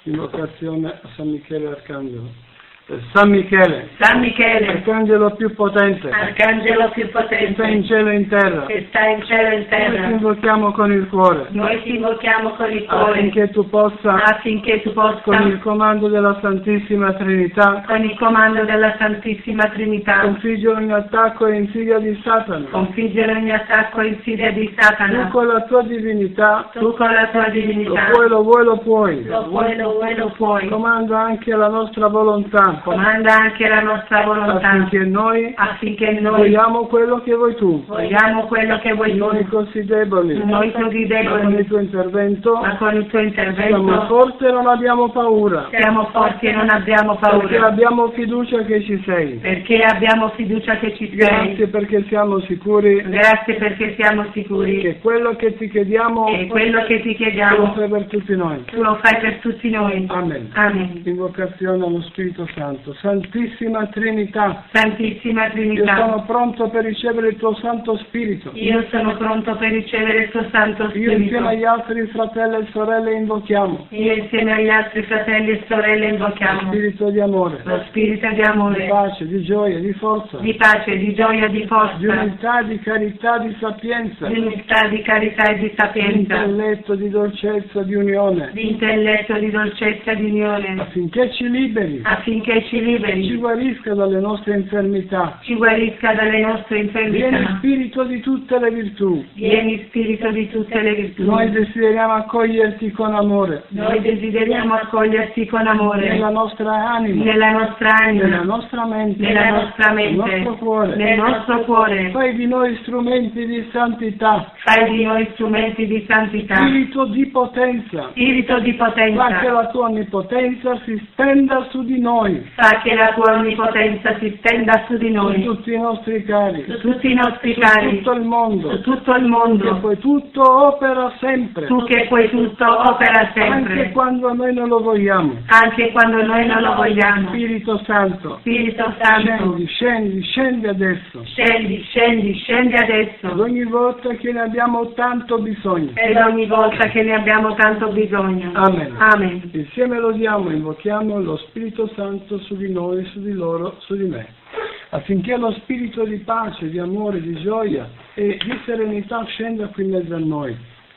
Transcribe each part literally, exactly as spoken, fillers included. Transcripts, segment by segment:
Invocazione a San Michele Arcangelo. San Michele, San Michele, Arcangelo più potente, Arcangelo più potente, che sta in cielo e in terra, che sta in cielo e in noi ti terra, invochiamo con il cuore, noi ti invochiamo con il cuore, affinché tu possa, affinché tu possa, con il comando della Santissima Trinità, con il comando della Santissima Trinità, configgere ogni attacco e insidia di Satana. configgere ogni attacco e insidia di Satana. Tu con la tua divinità, Tu con la tua lo divinità, vuoi, lo vuoi, lo puoi. lo puoi, lo vuoi, lo puoi. Comanda anche la nostra volontà, Comanda anche la nostra volontà, affinché noi affinché noi vogliamo quello che vuoi tu. vogliamo quello che vuoi Noi tu, così deboli, noi così ma con deboli, il tuo intervento ma con il tuo siamo intervento forti e non abbiamo paura, siamo forti e non abbiamo perché paura, abbiamo fiducia che ci sei. perché abbiamo fiducia che ci Grazie sei. perché siamo sicuri Grazie perché siamo sicuri che quello che ti chiediamo e quello che ti lo chiediamo fai per tutti noi. tu lo fai per tutti noi. Amen. Amen. Invocazione allo Spirito Santo. Santissima Trinità, Santissima io Trinità, sono pronto per ricevere il tuo Santo Spirito. io sono pronto per ricevere il tuo Santo Io insieme Spirito. agli altri fratelli e sorelle invochiamo Io insieme agli altri fratelli e sorelle lo invochiamo Spirito di amore, lo spirito di di amore, pace, di gioia, di forza, di pace, di gioia, di di forza, umiltà, di carità, di sapienza, di di umiltà, di carità e di sapienza, intelletto, di dolcezza, di unione, di intelletto, di dolcezza, di unione, affinché ci liberi, affinché ci ci liberi, guarisca dalle nostre infermità. ci guarisca dalle nostre Vieni infermità. Spirito di tutte le virtù. Vieni Spirito di tutte le virtù. Noi desideriamo accoglierti con amore Noi desideriamo accoglierti con amore nella nostra anima, nella nostra nella anima, nostra mente, nella nostra nel mente, nostro cuore. nel nostro cuore. Fai di noi strumenti di santità, Fai di noi strumenti di santità, spirito di potenza. spirito di Fa che potenza. la tua onnipotenza si stenda su di noi, Fa che la tua onnipotenza si stenda su di su noi, tutti i nostri cari, su tutti i nostri su cari, tutto il su mondo, tutto il che mondo. poi tutto opera sempre, Tu che puoi tutto opera anche sempre, quando noi non lo vogliamo. anche quando noi non lo vogliamo. Spirito Santo, Spirito Santo, scendi, scendi, scendi adesso, scendi, scendi, scendi ad adesso, ogni volta che ne abbiamo tanto bisogno. ed ogni volta che ne abbiamo tanto bisogno. Amen. Amen. Insieme lodiamo, invochiamo lo Spirito Santo su di noi, su di loro, su di me, affinché lo spirito di pace, di amore, di gioia e di serenità scenda qui in mezzo a noi,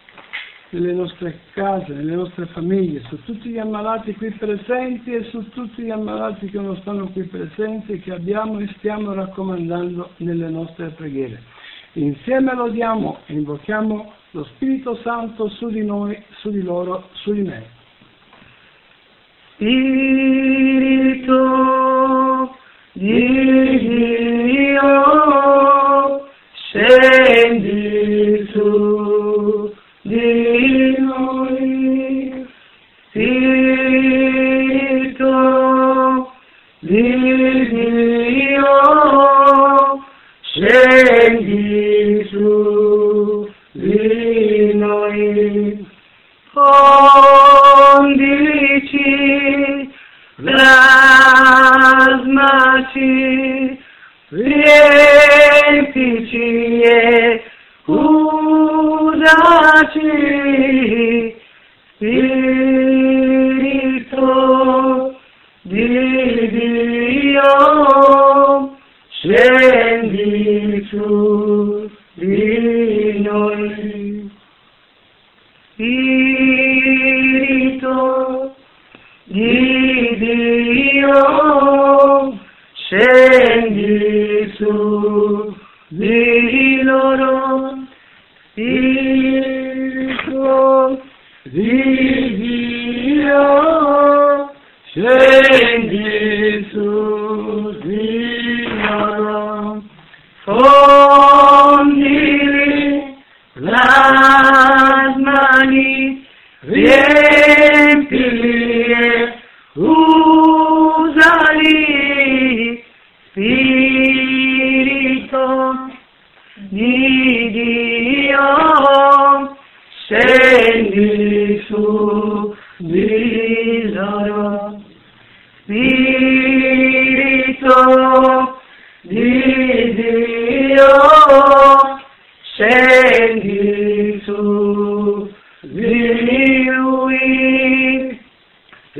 nelle nostre case, nelle nostre famiglie, su tutti gli ammalati qui presenti e su tutti gli ammalati che non stanno qui presenti e che abbiamo e stiamo raccomandando nelle nostre preghiere. Insieme lodiamo e invochiamo lo Spirito Santo su di noi, su di loro, su di me. Spirito di Dio, scendi su di noi. Spirito di Dio, scendi su di noi. Fondici, plasmaci, riempici e usaci, Spirito di Dio, scendi su di noi. Spirito di Dio, scendi su di loro. Spirito di Dio, scendi su di loro. Fondi plasmali, riempili e usali, Spirito di Dio, scendi su di loro. Spirito di Dio, scendi su di lui,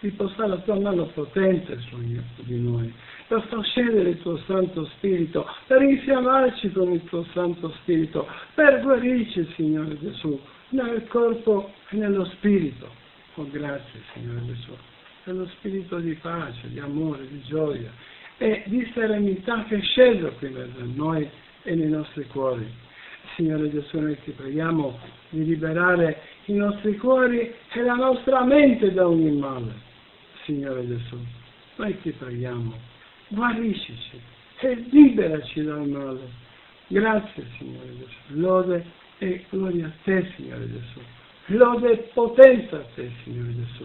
riposa la tua mano potente su di noi, per far scendere il tuo Santo Spirito, per infiammarci con il tuo Santo Spirito, per guarirci, Signore Gesù, nel corpo e nello Spirito. Oh, grazie, Signore Gesù, per lo Spirito di pace, di amore, di gioia e di serenità che è sceso qui in mezzo a noi e nei nostri cuori. Signore Gesù, noi ti preghiamo di liberare i nostri cuori e la nostra mente da ogni male. Signore Gesù, noi ti preghiamo, guariscici e liberaci dal male. Grazie, Signore Gesù. Lode e gloria a te, Signore Gesù. Lode e potenza a te, Signore Gesù.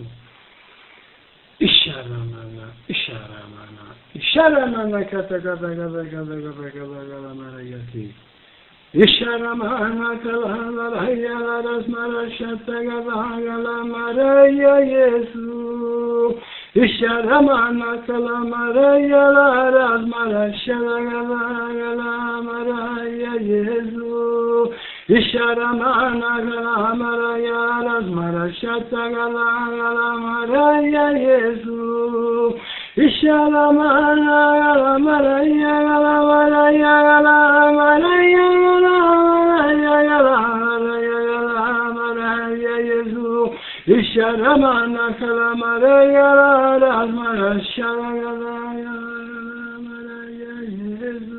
Isharamana, Isharamana, Isharamana kata kata kata kata kata kata kata marayati. Isharamana kala maraya rasmara shata kata kala maraya Yesu. Isharamana kala maraya rasmara shata kata kala maraya Yesu. Isharamana kala maraya rasmara shata kala kala maraya Yesu. Isharamana kala maraya kala maraya kala maraya kala maraya kala maraya Yesu. Isharamana kala maraya rasmara shata kala kala maraya Yesu.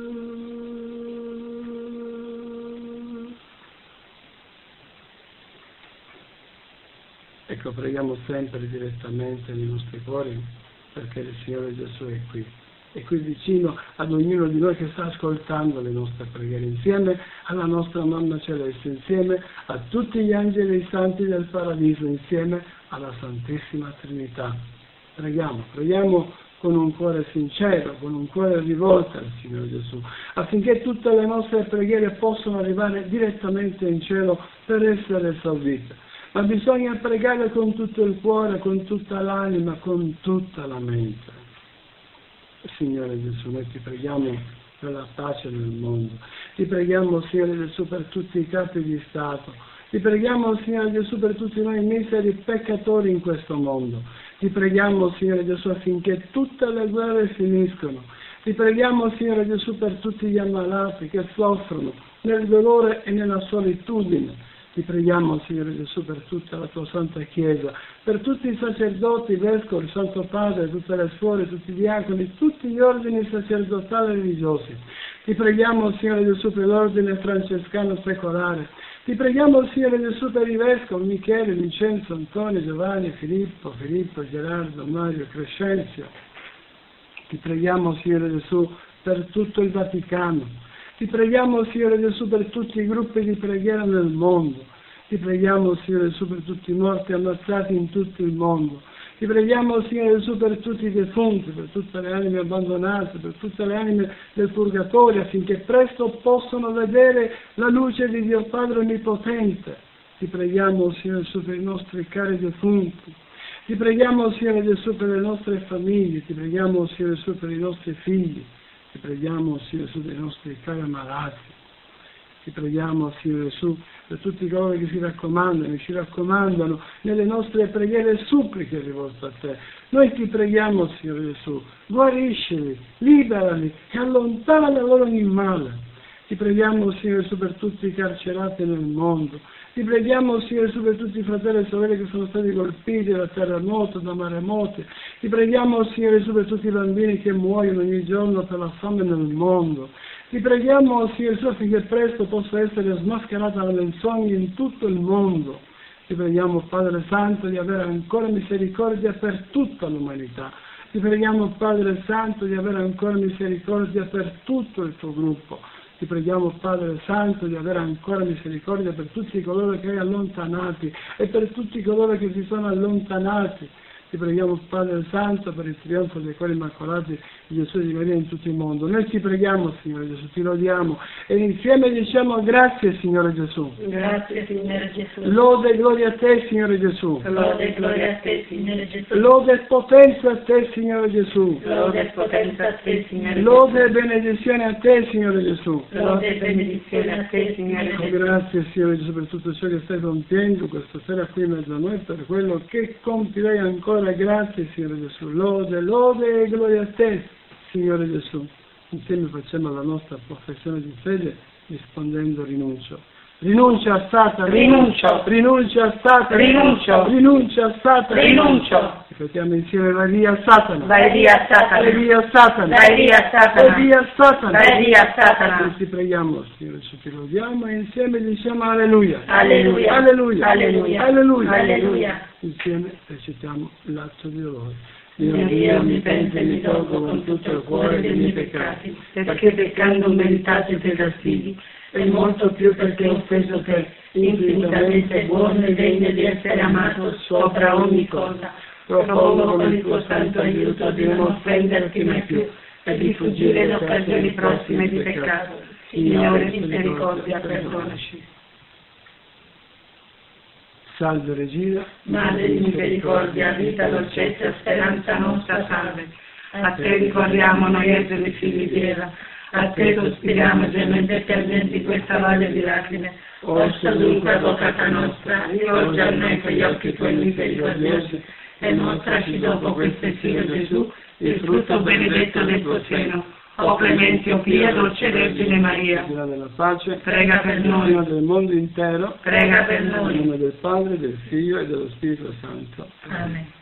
Ecco, preghiamo sempre direttamente nei nostri cuori, perché il Signore Gesù è qui, è qui vicino ad ognuno di noi che sta ascoltando le nostre preghiere, insieme alla nostra Mamma Celeste, insieme a tutti gli angeli e i santi del Paradiso, insieme alla Santissima Trinità. Preghiamo, preghiamo con un cuore sincero, con un cuore rivolto al Signore Gesù, affinché tutte le nostre preghiere possano arrivare direttamente in cielo per essere esaudite. Ma bisogna pregare con tutto il cuore, con tutta l'anima, con tutta la mente. Signore Gesù, noi ti preghiamo per la pace nel mondo. Ti preghiamo, Signore Gesù, per tutti i capi di Stato. Ti preghiamo, Signore Gesù, per tutti noi miseri peccatori in questo mondo. Ti preghiamo, Signore Gesù, affinché tutte le guerre finiscano. Ti preghiamo, Signore Gesù, per tutti gli ammalati che soffrono nel dolore e nella solitudine. Ti preghiamo, Signore Gesù, per tutta la tua Santa Chiesa, per tutti i sacerdoti, i vescovi, il Santo Padre, tutte le suore, tutti i diaconi, tutti gli ordini sacerdotali e religiosi. Ti preghiamo, Signore Gesù, per l'ordine francescano secolare. Ti preghiamo, Signore Gesù, per i vescovi Michele, Vincenzo, Antonio, Giovanni, Filippo, Filippo, Gerardo, Mario, Crescenzio. Ti preghiamo, Signore Gesù, per tutto il Vaticano. Ti preghiamo, Signore Gesù, per tutti i gruppi di preghiera nel mondo. Ti preghiamo, Signore Gesù, per tutti i morti ammazzati in tutto il mondo. Ti preghiamo, Signore Gesù, per tutti i defunti, per tutte le anime abbandonate, per tutte le anime del purgatorio, affinché presto possano vedere la luce di Dio Padre Onnipotente. Ti preghiamo, Signore Gesù, per i nostri cari defunti. Ti preghiamo, Signore Gesù, per le nostre famiglie. Ti preghiamo, Signore Gesù, per i nostri figli. Ti preghiamo, Signore Gesù, dei nostri cari ammalati. Ti preghiamo, Signore Gesù, per tutti coloro che si raccomandano e ci raccomandano nelle nostre preghiere e suppliche rivolte a Te. Noi ti preghiamo, Signore Gesù, guariscili, liberali e allontana da loro ogni male. Ti preghiamo, Signore Gesù, per tutti i carcerati nel mondo. Ti preghiamo, Signore Gesù, per tutti i fratelli e sorelle che sono stati colpiti da terremoto, da maremoti. Ti preghiamo, Signore Gesù, per tutti i bambini che muoiono ogni giorno per la fame nel mondo. Ti preghiamo, Signore Gesù, affinché presto possa essere smascherata la menzogna in tutto il mondo. Ti preghiamo, Padre Santo, di avere ancora misericordia per tutta l'umanità. Ti preghiamo, Padre Santo, di avere ancora misericordia per tutto il tuo gruppo. Ti preghiamo, Padre Santo, di avere ancora misericordia per tutti coloro che hai allontanati e per tutti coloro che si sono allontanati. Ti preghiamo, Padre Santo, per il trionfo dei cuori immacolati di Gesù e di Maria in tutto il mondo. Noi ti preghiamo, Signore Gesù, ti lodiamo e insieme diciamo grazie, Signore Gesù. Grazie, Signore Gesù. Lode e gloria a te, Signore Gesù. Lode e gloria a te, Signore Gesù. Lode e potenza a te, Signore Gesù. Lode e potenza a te, Signore Gesù. Lode e benedizione a te, Signore Gesù. Lode e benedizione a te, Signore Ecco, Gesù. grazie, Signore Gesù, per tutto ciò che stai compiendo questa sera qui in mezzo a noi, per quello che compirei ancora allora grazie Signore Gesù, lode, lode e gloria a te Signore Gesù. Insieme facciamo la nostra professione di fede rispondendo rinuncio. Rinuncia a Satana. Rinuncio. Rinuncia a Satana. Rinuncio. Rinuncia a Satana. Rinuncio. Ripetiamo insieme, vai via Satana. Vai via Satana. Vai via Satana. Vai via Satana. Vai via Satana. Vai via Satana. E ti preghiamo, Signore, ci ti lodiamo e insieme diciamo alleluia. Alleluia. Alleluia. Alleluia. Alleluia. Alleluia. Insieme recitiamo l'atto di dolore. Mio Dio, mi penso e mi tolgo con tutto il cuore dei miei peccati, perché peccando ho meritato i tuoi castighi, e molto più perché ho offeso te, infinitamente buono e degno di essere amato sopra ogni cosa. Propongo con il tuo santo aiuto di non offenderti mai più e di fuggire le occasioni prossime di peccato. Signore, misericordia, perdonaci. Salve Regina, Madre di misericordia, vita, dolcezza, speranza nostra, salve. A te ricorriamo noi esseri figli di Eva, a te sospiriamo gementi ardenti questa valle di lacrime. Orso dunque, avvocata nostra, rivolgi a noi quegli occhi tuoi misericordiosi e mostraci dopo questo figlio Gesù, il frutto benedetto del tuo seno. O clemente, o pia, dolce Vergine Maria, Regina della pace, prega per noi. Regina del mondo intero, Prega per nel noi. nome del Padre, del Figlio e dello Spirito Santo. Amen.